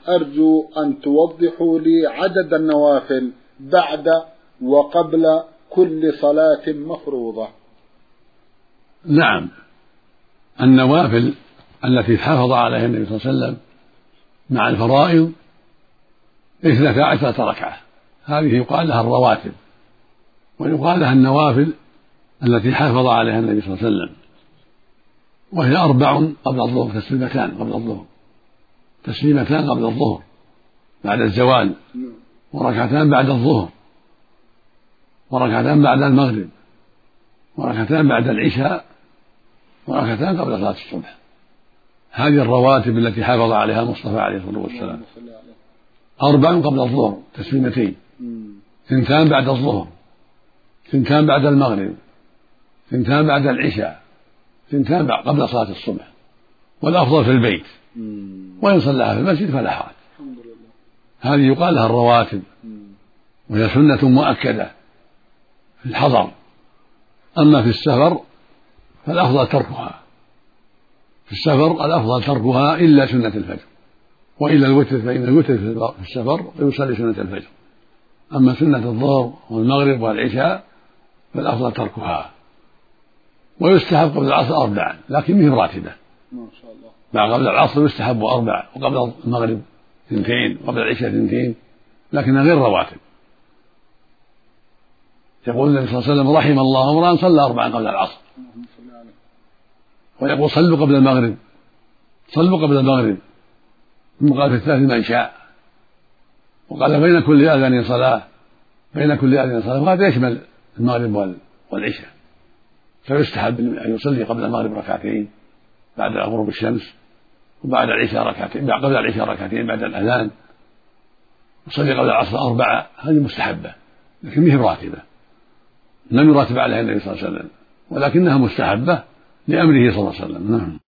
أرجو أن توضحوا لي عدد النوافل بعد وقبل كل صلاة مفروضة. نعم، النوافل التي حافظ عليها النبي صلى الله عليه وسلم مع الفرائض 12 ركعة، هذه يقال لها الرواتب، ويقال لها النوافل التي حافظ عليها النبي صلى الله عليه وسلم، وهي 4 قبل الظهر، تسليمتان قبل الظهر بعد الزوال، وركعتان بعد الظهر، وركعتان بعد المغرب، وركعتان بعد العشاء، وركعتان قبل صلاة الصبح. هذه الرواتب التي حافظ عليها المصطفى عليه الصلاة والسلام. 4 قبل الظهر تسليمتين، 2 بعد الظهر، 2 بعد المغرب، 2 بعد العشاء، 2 قبل صلاة الصبح، والأفضل في البيت، وإن صلىها في المسجد فلا حرج. هذه يقال لها الرواتب، وهي سنة مؤكدة في الحضر. أما في السفر فالأفضل تركها، في السفر الأفضل تركها إلا سنة الفجر، وإلا الوتر، فإن الوتر في السفر يصلي سنة الفجر. أما سنة الظهر والمغرب والعشاء فالأفضل تركها. ويستحب قبل العصر 4، لكن مهم راتبة. ما شاء الله. مع قبل العصر يستحب 4، وقبل المغرب 2، وقبل العشاء 2، لكنها غير رواتب. يقول النبي صلى الله عليه وسلم: رحم الله امرأ صلى 4 قبل العصر. ويقول: صلوا قبل المغرب، صلوا قبل المغرب، ثم قال: في الثالث من شاء. وقال: بين كل آذان صلاة، بين كل آذان صلاة، وهذا يشمل المغرب والعشاء. فيستحب أن يصلي قبل المغرب 2 بعد غروب الشمس، وبعد العشاء 2 قبل العشاء 2 بعد الأذان، يصلي قبل العصر 4. هذه مستحبة، لكن مهم راتبة، لم يراتب عليها النبي صلى الله عليه وسلم، ولكنها مستحبة لأمره صلى الله عليه وسلم. نعم.